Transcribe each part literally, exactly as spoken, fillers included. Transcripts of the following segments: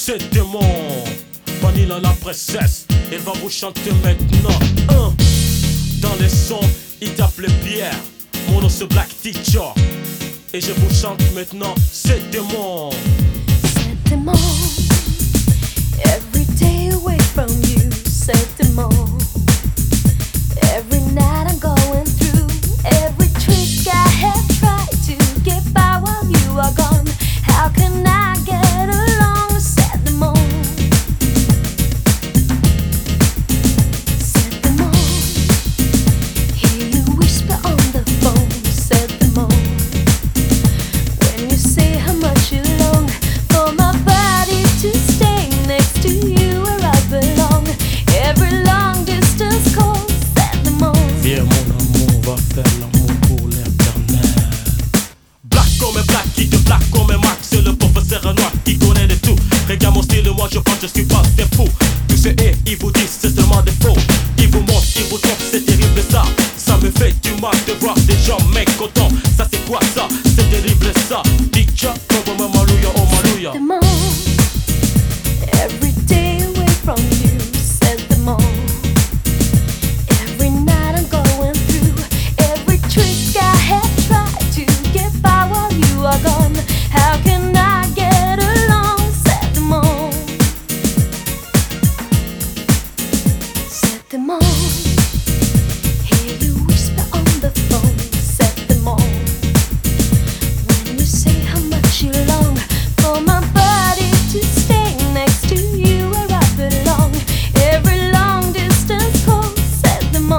C'est démon, Vanilla la princesse. Il va vous chanter maintenant. Un. Dans les sons, il tape les pierres. Mon nom c'est Black Teacher. Et je vous chante maintenant. C'est démon. C'est démon. Every day away from you. C'est démon. Every night I'm going through. Every trick I have tried to get by while you are gone. How can I get along? C'est démon. C'est démon. Hear you whisper on the phone. C'est démon. When you say how much you long for my body to stay next to you where I belong. Every long distance call. C'est démon. Viens mon amour, va faire l'amour pour l'éternel. Black comme un black, qui te black comme un Max. C'est le professeur noir qui connaît de tout. Regarde mon style, moi je pense, je suis pas des fous. Tous ces et ils vous disent c'est seulement des faux. Ils vous montrent, ils vous trompent, c'est terrible ça. Ça me fait du mal de voir des gens mécontents. Ça c'est quoi ça? C'est terrible ça. Teacher, comme un malouya, oh malouya. Démon. Every day away from you. C'est démon. Every night I'm going through. Every trick I have tried to get by while you are gone. How can I get along? C'est démon. C'est démon. Hear you whisper on the phone. C'est démon. When you say how much you long for my body to stay next to you where I belong. Every long distance call. C'est démon.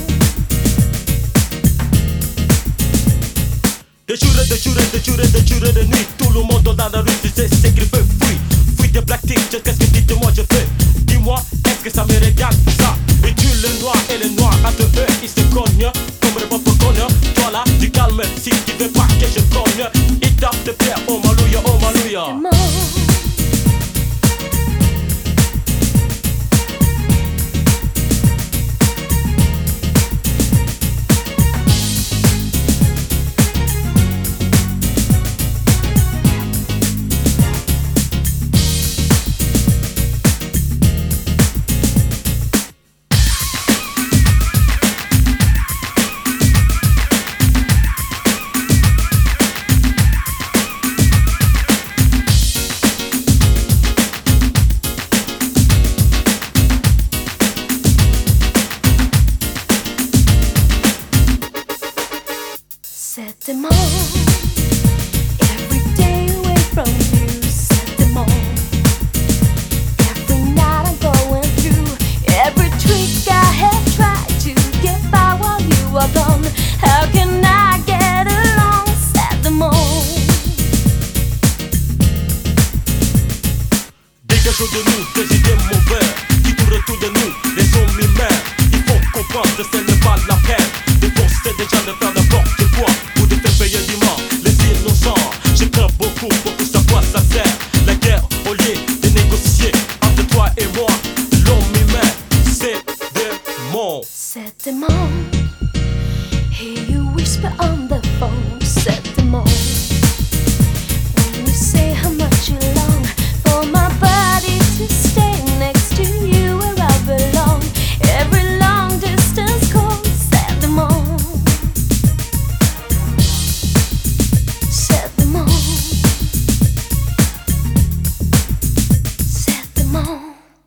Des jours et des jours et des jours et des jours et des nuits. Tout le monde dans la rue, tu sais, c'est griffé, fuis. Fuis des black teachers, qu'est-ce que dites-moi je fais? Dis-moi, est-ce que ça me regarde ça? Et tu les noirs et les noirs, entre eux, ils se cognent. Comme les pauvres cognent. Toi là, tu calmes, si tu veux pas que je cogne. Ils tapent des pierres, oh malouya, oh malouya. Démon. C'est démon. Every day away from you. C'est démon. Every night I'm going through. Every trick I have tried to get by while you are gone. How can I get along? C'est démon. Dégagez de nous des idées mauvaises qui tournent autour de nous, les hommes humains. Il faut comprendre que ce n'est pas la peine de forcer des gens de faire n'importe quoi ou de faire payer du mal les innocents. Je crains beaucoup pour que ça quoi ça sert. La guerre au lieu de négocier entre toi et moi. L'homme humain, c'est démon. C'est démon. Hear you whisper on the phone. C'est démon. When you say how much you long for my body to stay next to you where I belong. Every long distance call. C'est démon. C'est démon. C'est démon.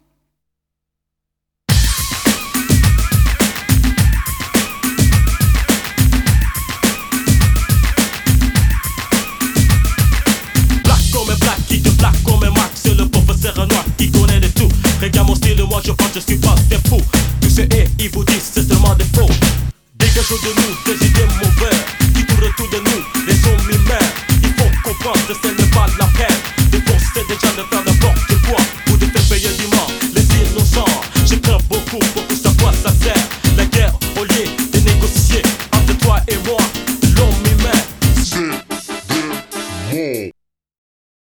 Black comme un black, qui te black comme un Max. C'est le professeur noir qui connaît de tout. Regarde mon style, moi je pense, je suis pas des fous. Tous ces et ils vous disent c'est seulement des faux. Dégagez de